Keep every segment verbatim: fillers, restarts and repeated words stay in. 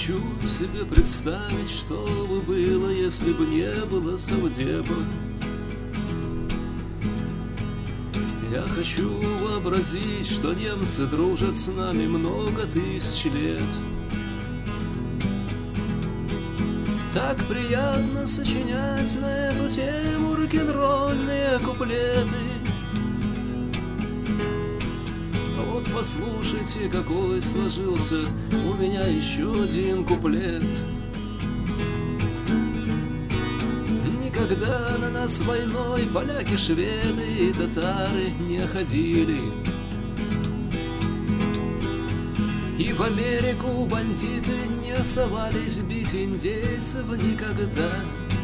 хочу себе представить, что бы было, если бы не было совдепа. Я хочу вообразить, что немцы дружат с нами много тысяч лет. Так приятно сочинять на эту тему рок-н-ролльные куплеты. Вот послушайте, какой сложился у меня еще один куплет. Никогда на нас войной поляки, шведы и татары не ходили. И в Америку бандиты не совались бить индейцев никогда.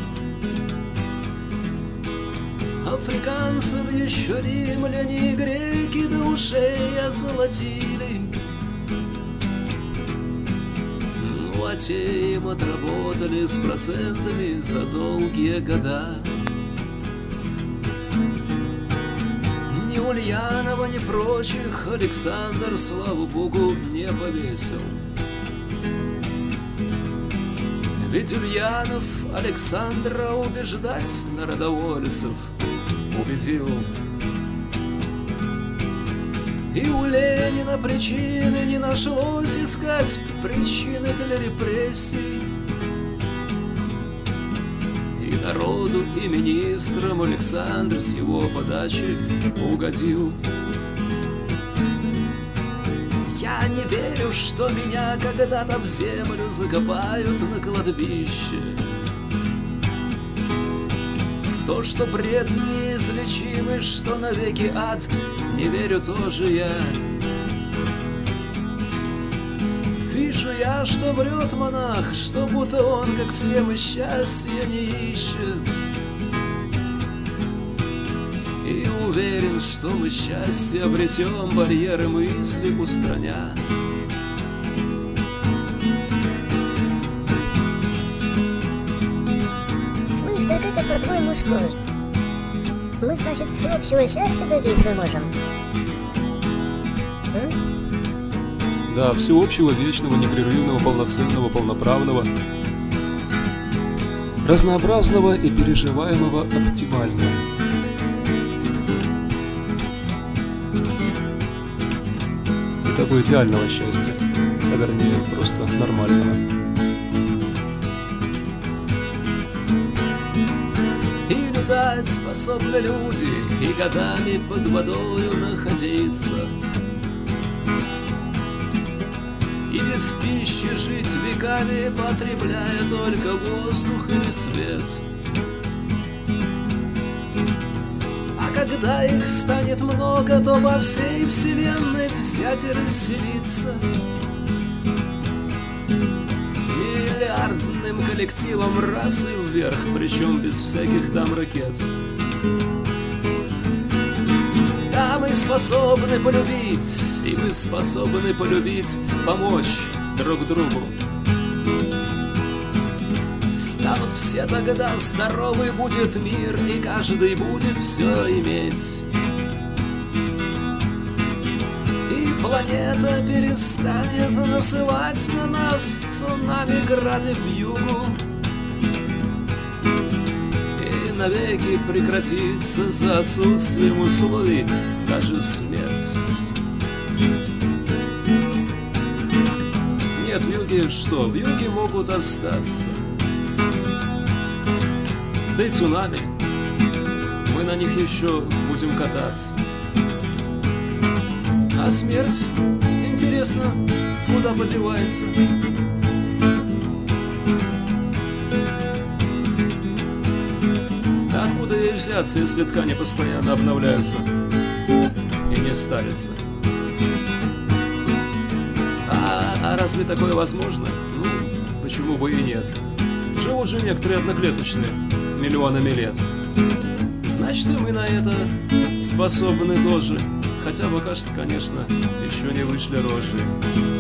Африканцев еще римляне и греки до ушей озолотили. Ну а те им отработали с процентами за долгие года. Ни Ульянова, ни прочих Александр, слава богу, не повесил. Ведь Ульянов Александра убеждать народовольцев убедил. И у Ленина причины не нашлось искать причины для репрессий. И народу, и министрам Александр с его подачи угодил. Я не верю, что меня когда-то в землю закопают на кладбище. В то, что бред неизлечимый, что навеки ад, не верю тоже я. Вижу я, что врет монах, что будто он, как все мы, счастья не ищет. И уверен, что мы счастье обретем, барьеры мысли устраня. Слышь, так это, по-твоему, что же? Мы, значит, всеобщего счастья добиться можем? М? Да, всеобщего, вечного, непрерывного, полноценного, полноправного, разнообразного и переживаемого оптимально. Такого идеального счастья, а вернее просто нормального. И летать способны люди, и годами под водою находиться, и без пищи жить веками, потребляя только воздух или свет. Когда их станет много, то во всей вселенной взять и расселиться миллиардным коллективом раз и вверх, причем без всяких там ракет. Да, мы способны полюбить, и мы способны полюбить, помочь друг другу. Станут все тогда, здоровый будет мир, и каждый будет все иметь. И планета перестанет насылать на нас цунами, грады вьюгу. И навеки прекратится за отсутствием условий даже смерть. Нет, вьюги что? Вьюги могут остаться. Да и цунами, мы на них еще будем кататься. А смерть, интересно, куда подевается? Откуда ей взяться, если ткани постоянно обновляются и не старятся? А, а разве такое возможно? Ну, почему бы и нет? Живут же некоторые одноклеточные миллионами лет. Значит, и мы на это способны тоже. Хотя пока что, конечно, еще не вышли рожи.